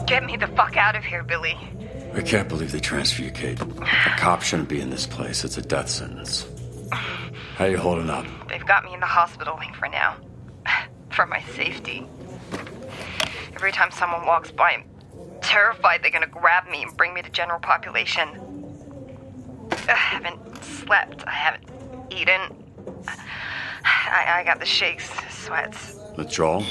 Get me the fuck out of here, Billy. I can't believe they transfer you, Kate. A cop shouldn't be in this place. It's a death sentence. How you holding up? They've got me in the hospital wing for now. For my safety. Every time someone walks by, I'm terrified they're gonna grab me and bring me to general population. I haven't slept. I haven't eaten. I got the shakes, sweats. Withdrawal?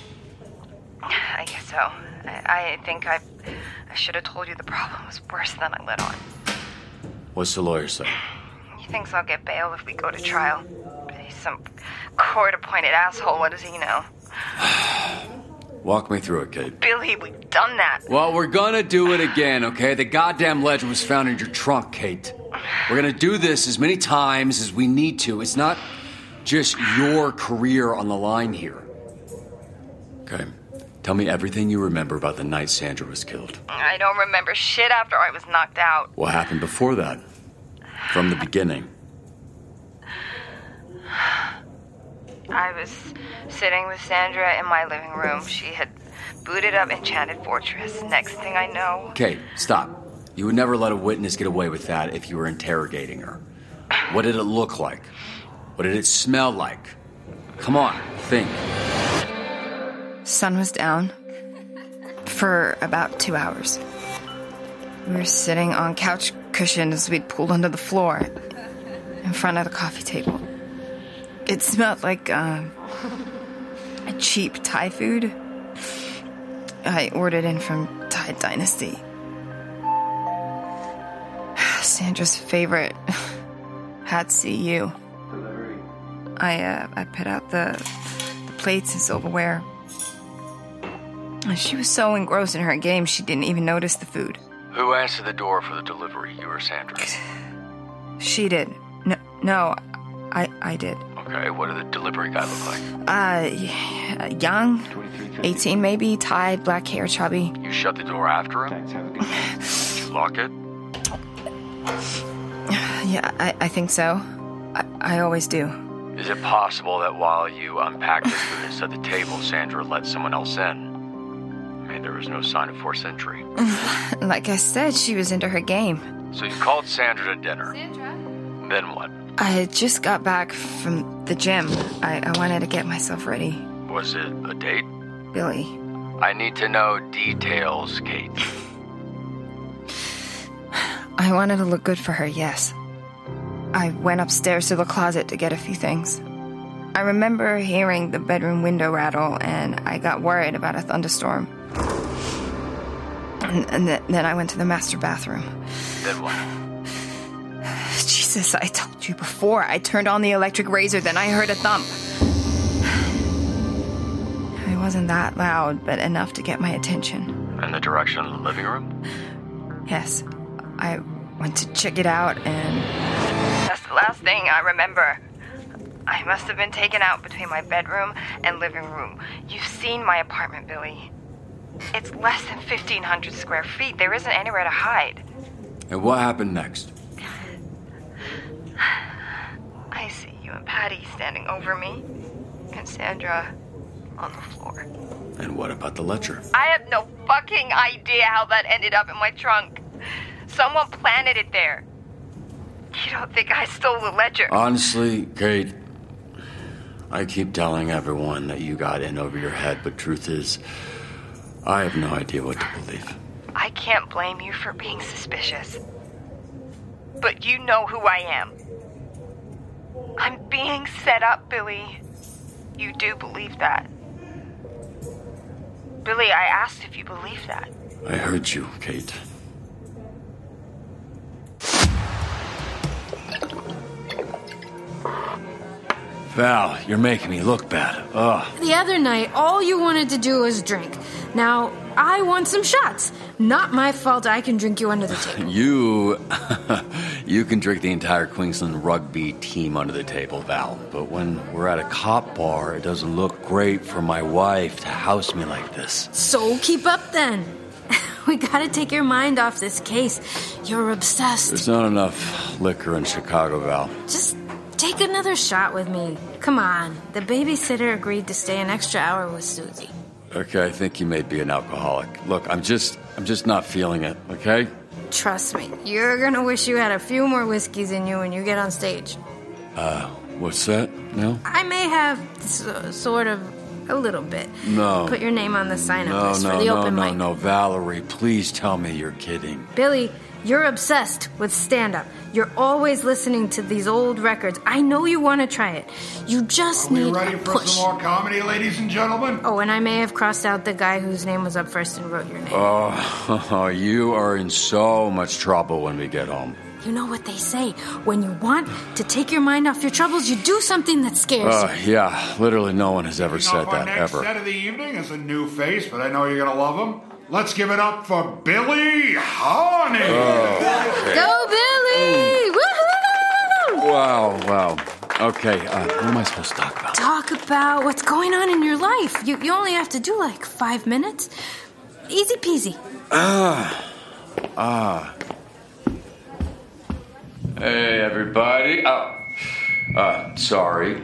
I guess so. I think I should have told you the problem was worse than I let on. What's the lawyer say? He thinks I'll get bail if we go to trial. But he's some court-appointed asshole. What does he know? Walk me through it, Kate. Billy, we've done that. Well, we're gonna do it again, okay? The goddamn ledger was found in your trunk, Kate. We're gonna do this as many times as we need to. It's not just your career on the line here. Okay. Tell me everything you remember about the night Sandra was killed. I don't remember shit after I was knocked out. What happened before that? From the beginning. I was sitting with Sandra in my living room. She had booted up Enchanted Fortress. Next thing I know... Kate, stop. You would never let a witness get away with that if you were interrogating her. What did it look like? What did it smell like? Come on, think. Sun was down for about 2 hours. We were sitting on couch cushions we'd pulled under the floor in front of the coffee table. It smelled like a cheap Thai food I ordered in from Thai Dynasty. Sandra's favorite had CU. I put out the plates and silverware. She was so engrossed in her game, she didn't even notice the food. Who answered the door for the delivery, you or Sandra? She did. No, I did. Okay, what did the delivery guy look like? Young, 18 maybe, Thai, black hair, chubby. You shut the door after him? Did you lock it? Yeah, I think so. I always do. Is it possible that while you unpacked the food and set the table, Sandra let someone else in? I mean, there was no sign of forced entry. Like I said, she was into her game. So you called Sandra to dinner. Sandra? Then what? I had just got back from the gym. I wanted to get myself ready. Was it a date? Billy. I need to know details, Kate. I wanted to look good for her, yes. I went upstairs to the closet to get a few things. I remember hearing the bedroom window rattle, and I got worried about a thunderstorm. And then I went to the master bathroom. Then what? Jesus, I told you before. I turned on the electric razor, then I heard a thump. It wasn't that loud, but enough to get my attention. In the direction of the living room? Yes. I went to check it out, and that's the last thing I remember. I must have been taken out between my bedroom and living room. You've seen my apartment, Billy. It's less than 1,500 square feet. There isn't anywhere to hide. And what happened next? I see you and Patty standing over me, and Sandra on the floor. And what about the ledger? I have no fucking idea how that ended up in my trunk. Someone planted it there. You don't think I stole the ledger? Honestly, Kate, I keep telling everyone that you got in over your head, but truth is, I have no idea what to believe. I can't blame you for being suspicious. But you know who I am. I'm being set up, Billy. You do believe that. Billy, I asked if you believe that. I heard you, Kate. Val, you're making me look bad. Ugh. The other night, all you wanted to do was drink. Now, I want some shots. Not my fault I can drink you under the table. You can drink the entire Queensland rugby team under the table, Val. But when we're at a cop bar, it doesn't look great for my wife to house me like this. So keep up then. We gotta take your mind off this case. You're obsessed. There's not enough liquor in Chicago, Val. Just take another shot with me. Come on. The babysitter agreed to stay an extra hour with Susie. Okay, I think you may be an alcoholic. Look, I'm just not feeling it, okay? Trust me, you're gonna wish you had a few more whiskeys in you when you get on stage. What's that? No? I may have sort of a little bit. No. Put your name on the sign-up list for the open mic. No, Valerie, please tell me you're kidding. Billy, you're obsessed with stand-up. You're always listening to these old records. I know you want to try it. You just need a push. Are we ready for some more comedy, ladies and gentlemen? Oh, and I may have crossed out the guy whose name was up first and wrote your name. Oh, you are in so much trouble when we get home. You know what they say. When you want to take your mind off your troubles, you do something that scares you. Yeah, literally no one has ever said that, next ever. Set of the evening is a new face, but I know you're going to love him. Let's give it up for Billy Honey. Okay. Go, Billy! Woohoo! Wow. Okay, what am I supposed to talk about? Talk about what's going on in your life. You only have to do like 5 minutes. Easy peasy. Hey, everybody. Sorry.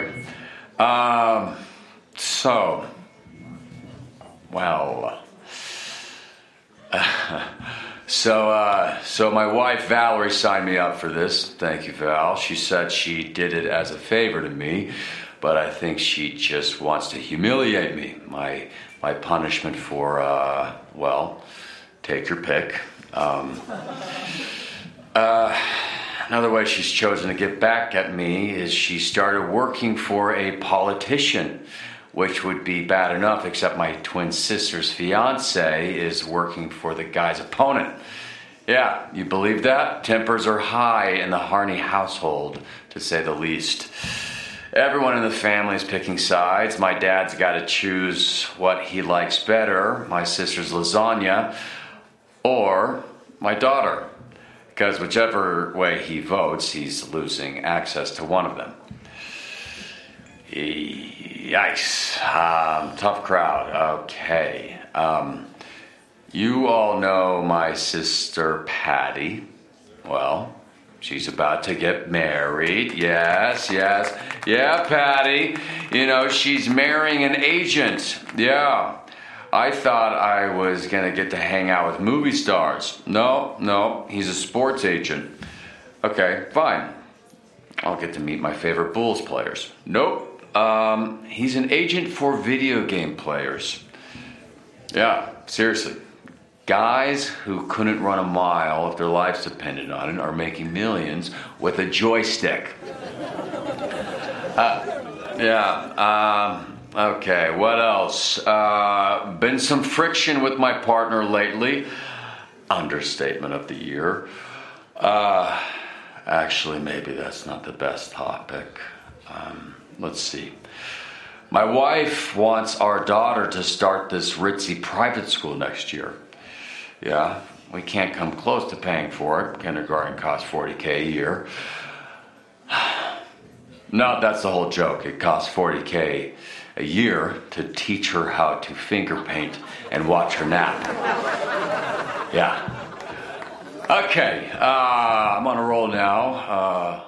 So my wife Valerie signed me up for this. Thank you, Val. She said she did it as a favor to me, but I think she just wants to humiliate me. My punishment for, take your pick. Another way she's chosen to get back at me is she started working for a politician, which would be bad enough, except my twin sister's fiance is working for the guy's opponent. Yeah, you believe that? Tempers are high in the Harney household, to say the least. Everyone in the family is picking sides. My dad's got to choose what he likes better, my sister's lasagna or my daughter. Because whichever way he votes, he's losing access to one of them. Yikes. Tough crowd. Okay. You all know my sister Patty. Well, she's about to get married. Yes. Yeah, Patty. You know, she's marrying an agent. Yeah. I thought I was going to get to hang out with movie stars. No, he's a sports agent. Okay, fine. I'll get to meet my favorite Bulls players. Nope. He's an agent for video game players. Yeah, seriously. Guys who couldn't run a mile if their lives depended on it are making millions with a joystick. Okay, what else? Been some friction with my partner lately. Understatement of the year. Actually, maybe that's not the best topic. Let's see. My wife wants our daughter to start this ritzy private school next year. Yeah, we can't come close to paying for it. Kindergarten costs $40,000 a year. No, that's the whole joke. It costs $40,000 a year to teach her how to finger paint and watch her nap. Yeah. Okay, I'm on a roll now.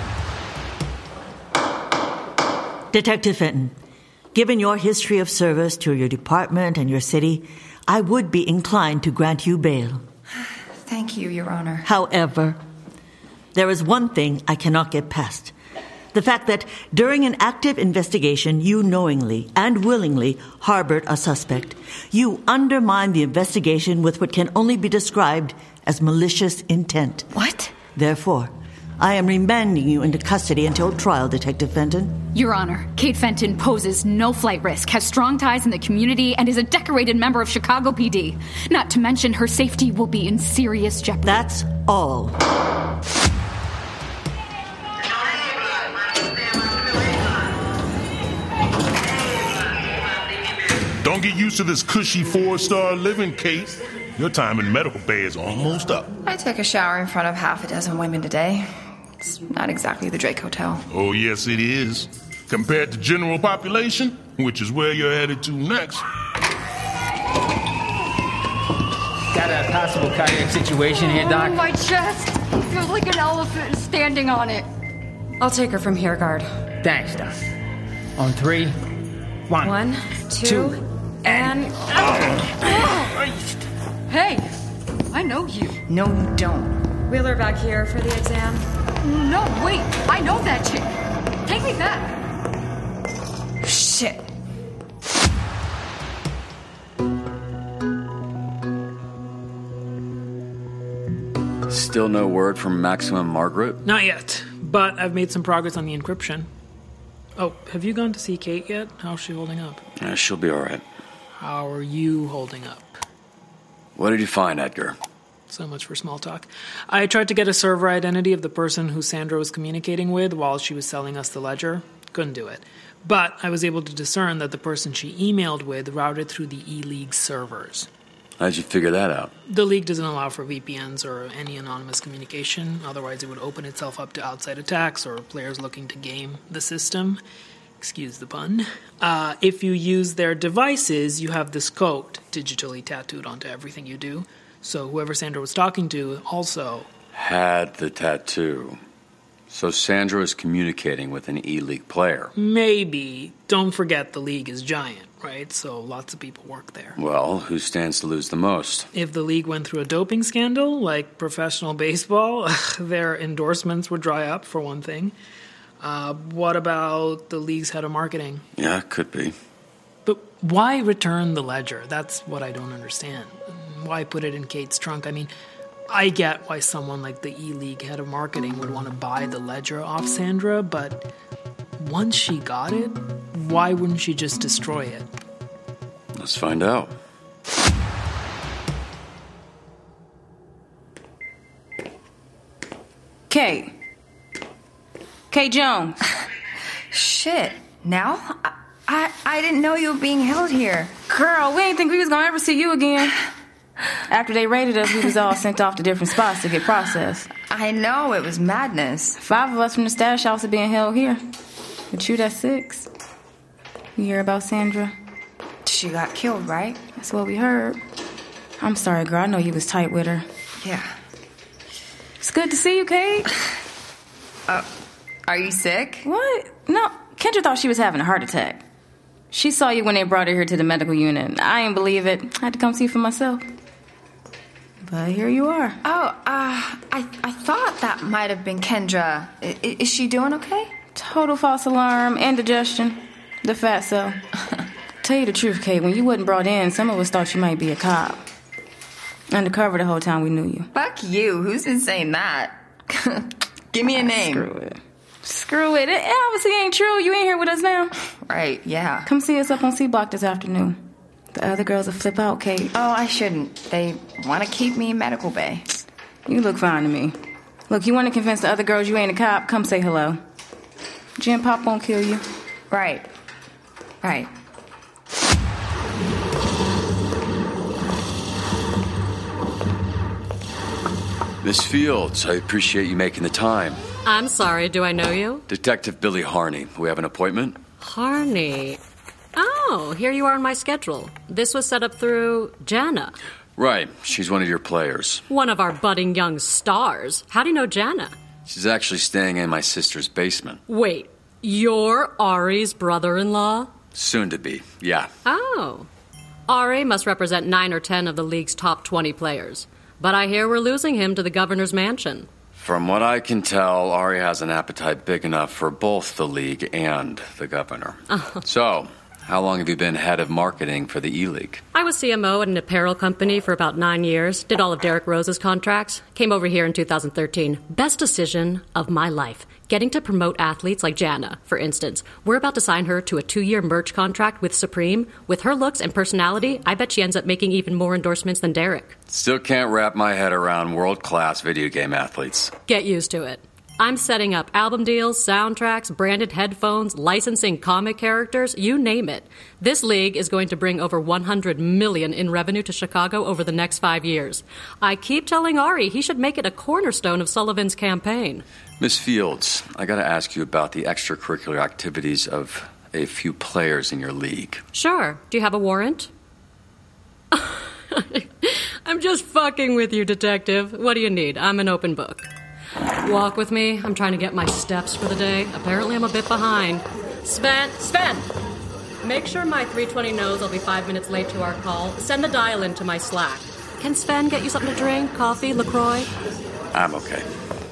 Detective Fenton, given your history of service to your department and your city, I would be inclined to grant you bail. Thank you, Your Honor. However, there is one thing I cannot get past. The fact that during an active investigation, you knowingly and willingly harbored a suspect. You undermined the investigation with what can only be described as malicious intent. What? Therefore, I am remanding you into custody until trial, Detective Fenton. Your Honor, Kate Fenton poses no flight risk, has strong ties in the community, and is a decorated member of Chicago PD. Not to mention her safety will be in serious jeopardy. That's all. Don't get used to this cushy 4-star living, Kate. Your time in medical bay is almost up. I take a shower in front of half a dozen women today. It's not exactly the Drake Hotel. Oh, yes, it is. Compared to general population, which is where you're headed to next. Got a possible cardiac situation here, Doc? Oh, my chest. It feels like an elephant standing on it. I'll take her from here, guard. Thanks, Doc. On 3, 1. 1, 2, And... Hey, I know you. No, you don't. Wheel her back here for the exam. No, wait, I know that chick. Take me back. Shit. Still no word from Maximum Margaret? Not yet, but I've made some progress on the encryption. Oh, have you gone to see Kate yet? How's she holding up? She'll be all right. How are you holding up? What did you find, Edgar? So much for small talk. I tried to get a server identity of the person who Sandra was communicating with while she was selling us the ledger. Couldn't do it. But I was able to discern that the person she emailed with routed through the E-League servers. How'd you figure that out? The League doesn't allow for VPNs or any anonymous communication. Otherwise, it would open itself up to outside attacks or players looking to game the system. Excuse the pun. If you use their devices, you have this code digitally tattooed onto everything you do. So whoever Sandra was talking to also had the tattoo. So Sandra was communicating with an E-League player. Maybe. Don't forget the League is giant, right? So lots of people work there. Well, who stands to lose the most? If the League went through a doping scandal, like professional baseball, their endorsements would dry up, for one thing. What about the League's head of marketing? Yeah, could be. But why return the ledger? That's what I don't understand. Why put it in Kate's trunk? I mean, I get why someone like the E-League head of marketing would want to buy the ledger off Sandra, but once she got it, why wouldn't she just destroy it? Let's find out. Kate. Kate Jones. Shit. Now? I didn't know you were being held here. Girl, we didn't think we was gonna ever see you again. After they raided us, we was all sent off to different spots to get processed. I know, it was madness. 5 of us from the stash house are being held here. But you, that's 6. You hear about Sandra? She got killed, right? That's what we heard. I'm sorry, girl. I know you was tight with her. Yeah. It's good to see you, Kate. Are you sick? What? No, Kendra thought she was having a heart attack. She saw you when they brought her here to the medical unit. I didn't believe it. I had to come see for myself. But here you are. Oh, I thought that might have been Kendra. Is she doing okay? Total false alarm, indigestion, the fat cell. Tell you the truth, Kate, when you wasn't brought in, some of us thought you might be a cop. Undercover the whole time we knew you. Fuck you. Who's been saying that? Give me a name. Screw it. It obviously ain't true. You ain't here with us now. Right, yeah. Come see us up on C Block this afternoon. The other girls will flip out, Kate. Oh, I shouldn't. They want to keep me in medical bay. You look fine to me. Look, you want to convince the other girls you ain't a cop? Come say hello. Jim Pop won't kill you. Right. Right. Miss Fields, I appreciate you making the time. I'm sorry, do I know you? Detective Billy Harney. We have an appointment? Harney. Oh, here you are on my schedule. This was set up through Jana. Right. She's one of your players. One of our budding young stars. How do you know Jana? She's actually staying in my sister's basement. Wait, you're Ari's brother-in-law? Soon to be, yeah. Oh. Ari must represent 9 or 10 of the league's top 20 players. But I hear we're losing him to the governor's mansion. From what I can tell, Ari has an appetite big enough for both the league and the governor. So, how long have you been head of marketing for the E-League? I was CMO at an apparel company for about 9 years, did all of Derek Rose's contracts, came over here in 2013. Best decision of my life. Getting to promote athletes like Jana, for instance. We're about to sign her to a 2-year merch contract with Supreme. With her looks and personality, I bet she ends up making even more endorsements than Derek. Still can't wrap my head around world-class video game athletes. Get used to it. I'm setting up album deals, soundtracks, branded headphones, licensing comic characters, you name it. This league is going to bring over $100 million in revenue to Chicago over the next 5 years. I keep telling Ari he should make it a cornerstone of Sullivan's campaign. Miss Fields, I gotta ask you about the extracurricular activities of a few players in your league. Sure. Do you have a warrant? I'm just fucking with you, detective. What do you need? I'm an open book. Walk with me. I'm trying to get my steps for the day. Apparently I'm a bit behind. Sven! Make sure my 320 knows I'll be 5 minutes late to our call. Send the dial into my Slack. Can Sven get you something to drink? Coffee? LaCroix? I'm okay.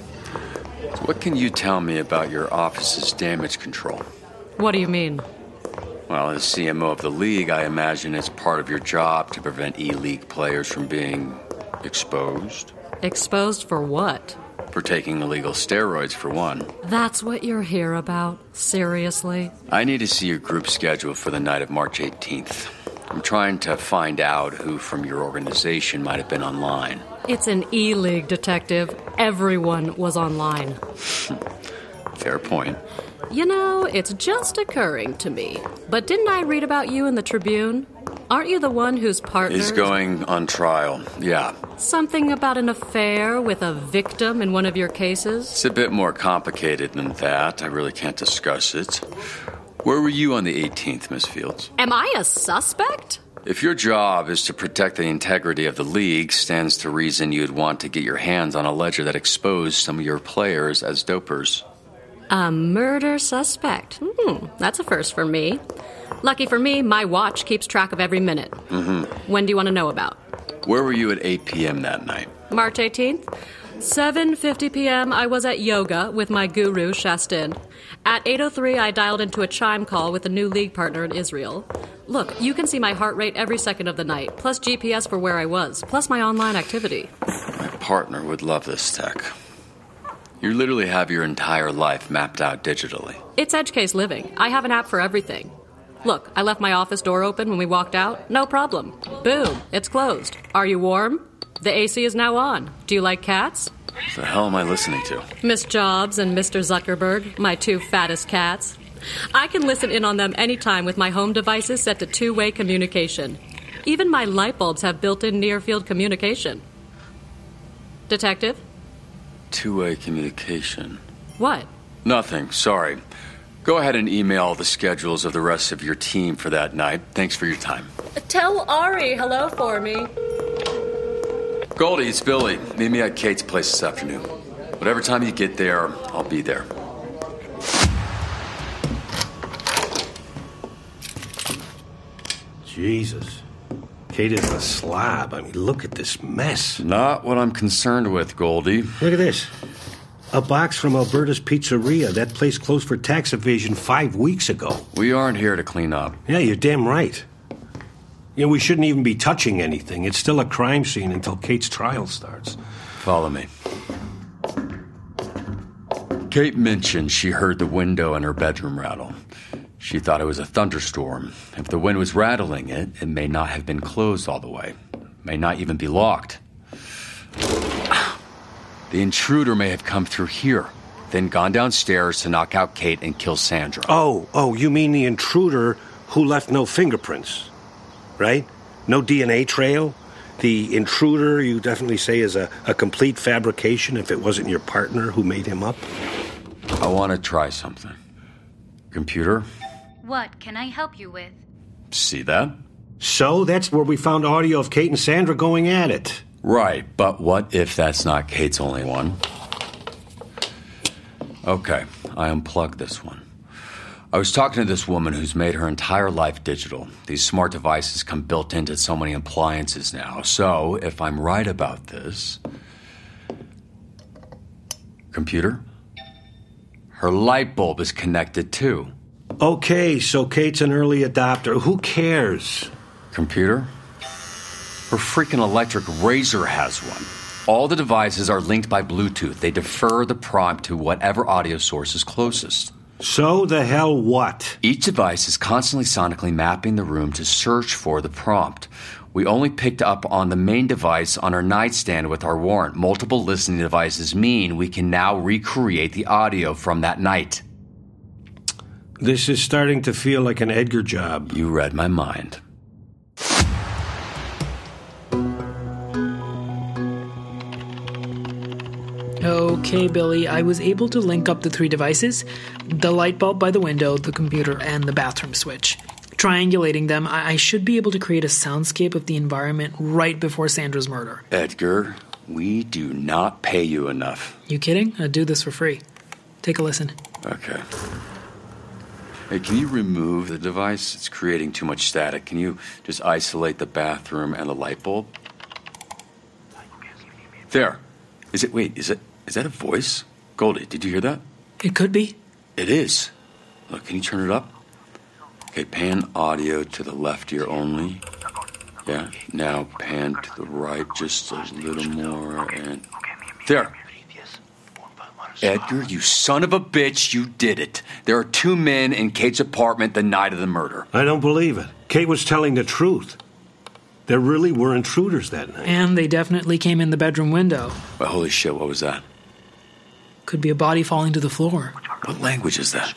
So what can you tell me about your office's damage control? What do you mean? Well, as CMO of the league, I imagine it's part of your job to prevent E-League players from being exposed. Exposed for what? For taking illegal steroids, for one. That's what you're here about? Seriously? I need to see your group schedule for the night of March 18th. I'm trying to find out who from your organization might have been online. It's an E-League, Detective. Everyone was online. Fair point. You know, it's just occurring to me. But didn't I read about you in the Tribune? Aren't you the one whose partner is going on trial, yeah. Something about an affair with a victim in one of your cases? It's a bit more complicated than that. I really can't discuss it. Where were you on the 18th, Miss Fields? Am I a suspect? If your job is to protect the integrity of the league, stands to reason you'd want to get your hands on a ledger that exposed some of your players as dopers. A murder suspect. That's a first for me. Lucky for me, my watch keeps track of every minute. When do you want to know about? Where were you at 8 p.m. that night? March 18th? 7:50 p.m. I was at yoga with my guru, Shastin. At 8:03, I dialed into a chime call with a new league partner in Israel. Look, you can see my heart rate every second of the night, plus GPS for where I was, plus my online activity. My partner would love this tech. You literally have your entire life mapped out digitally. It's edge case living. I have an app for everything. Look, I left my office door open when we walked out. No problem. Boom, it's closed. Are you warm? The AC is now on. Do you like cats? What the hell am I listening to? Miss Jobs and Mr. Zuckerberg, my two fattest cats. I can listen in on them anytime with my home devices set to two-way communication. Even my light bulbs have built-in near-field communication. Detective? Two-way communication. What? Nothing, sorry. Go ahead and email the schedules of the rest of your team for that night. Thanks for your time. Tell Ari hello for me. Goldie, it's Billy. Meet me at Kate's place this afternoon. Whatever time you get there, I'll be there. Jesus. Kate is a slob. I mean, look at this mess. Not what I'm concerned with, Goldie. Look at this. A box from Alberta's Pizzeria. That place closed for tax evasion 5 weeks ago. We aren't here to clean up. Yeah, you're damn right. You know, we shouldn't even be touching anything. It's still a crime scene until Kate's trial starts. Follow me. Kate mentioned she heard the window in her bedroom rattle. She thought it was a thunderstorm. If the wind was rattling it, it may not have been closed all the way. It may not even be locked. The intruder may have come through here, then gone downstairs to knock out Kate and kill Sandra. Oh, you mean the intruder who left no fingerprints, right? No DNA trail? The intruder, you definitely say, is a complete fabrication if it wasn't your partner who made him up? I want to try something. Computer? What can I help you with? See that? So, that's where we found audio of Kate and Sandra going at it. Right, but what if that's not Kate's only one? Okay, I unplugged this one. I was talking to this woman who's made her entire life digital. These smart devices come built into so many appliances now. So, if I'm right about this... Computer? Her light bulb is connected too. Okay, so Kate's an early adopter. Who cares? Computer? Her freaking electric razor has one. All the devices are linked by Bluetooth. They defer the prompt to whatever audio source is closest. So the hell what? Each device is constantly sonically mapping the room to search for the prompt. We only picked up on the main device on our nightstand with our warrant. Multiple listening devices mean we can now recreate the audio from that night. This is starting to feel like an Edgar job. You read my mind. Okay, Billy, I was able to link up the 3 devices, the light bulb by the window, the computer, and the bathroom switch. Triangulating them, I should be able to create a soundscape of the environment right before Sandra's murder. Edgar, we do not pay you enough. You kidding? I'd do this for free. Take a listen. Okay. Hey, can you remove the device? It's creating too much static. Can you just isolate the bathroom and the light bulb? There. Is that a voice? Goldie, did you hear that? It could be. It is. Look, can you turn it up? Okay, pan audio to the left ear only. Yeah, now pan to the right just a little more and... There. Edgar, you son of a bitch, you did it. There are 2 men in Kate's apartment the night of the murder. I don't believe it. Kate was telling the truth. There really were intruders that night. And they definitely came in the bedroom window. Well, holy shit, what was that? Could be a body falling to the floor. What language is that?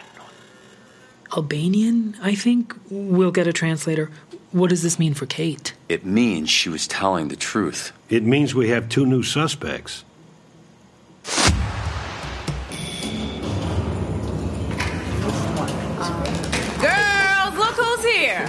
Albanian, I think. We'll get a translator. What does this mean for Kate? It means she was telling the truth. It means we have 2 new suspects. Girls, look who's here.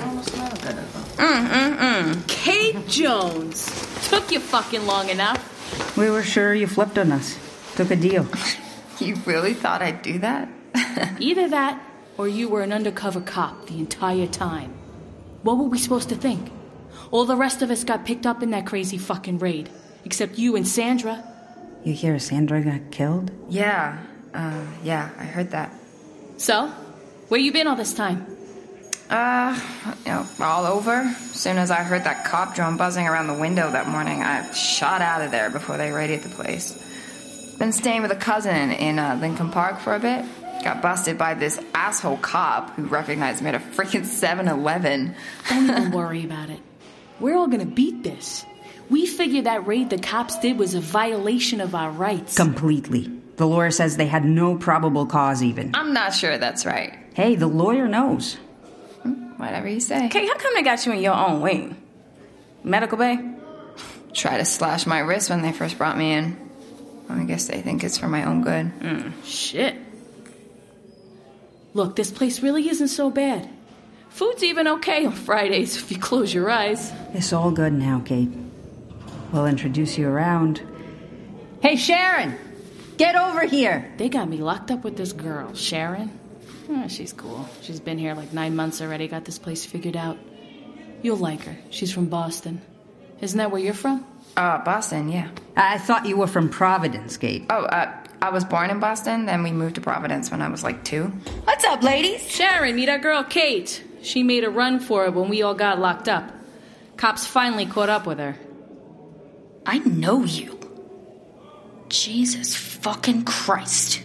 Kate Jones. Took you fucking long enough. We were sure you flipped on us. Took a deal. You really thought I'd do that? Either that, or you were an undercover cop the entire time. What were we supposed to think? All the rest of us got picked up in that crazy fucking raid. Except you and Sandra. You hear Sandra got killed? Yeah, I heard that. So? Where you been all this time? All over. As soon as I heard that cop drone buzzing around the window that morning, I shot out of there before they raided the place. Been staying with a cousin in Lincoln Park for a bit. Got busted by this asshole cop who recognized me at a freaking 7-Eleven. Don't even worry about it. We're all gonna beat this. We figured that raid the cops did was a violation of our rights. Completely. The lawyer says they had no probable cause even. I'm not sure that's right. Hey, the lawyer knows. Whatever you say. Kate, how come they got you in your own wing? Medical bay? Try to slash my wrist when they first brought me in. I guess they think it's for my own good. Shit. Look, this place really isn't so bad. Food's even okay on Fridays if you close your eyes. It's all good now, Kate. We'll introduce you around. Hey, Sharon! Get over here! They got me locked up with this girl, Sharon. Oh, she's cool. She's been here like 9 months already, got this place figured out. You'll like her. She's from Boston. Isn't that where you're from? Boston, yeah. I thought you were from Providence, Kate. I was born in Boston, then we moved to Providence when I was like 2. What's up, ladies? Sharon, meet our girl, Kate. She made a run for it when we all got locked up. Cops finally caught up with her. I know you. Jesus fucking Christ.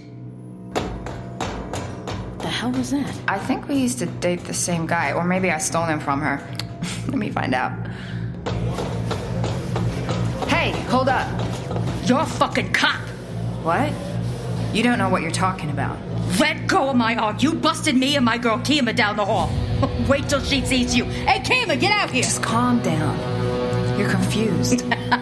The hell was that? I think we used to date the same guy, or maybe I stole him from her. Let me find out. Hey, hold up. You're a fucking cop. What? You don't know what you're talking about. Let go of my arm. You busted me and my girl Kima down the hall. Wait till she sees you. Hey, Kima, get out here. Just calm down. You're confused.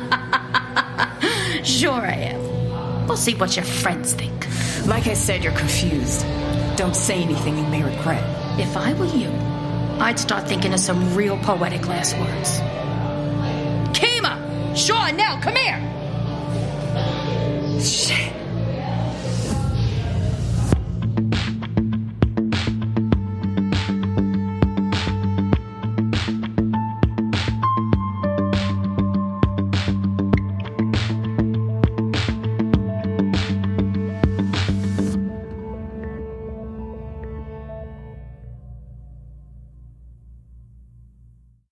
Sure I am. We'll see what your friends think. Like I said, you're confused. Don't say anything you may regret. If I were you, I'd start thinking of some real poetic last words. Kima! Sure, now, come here! Shit.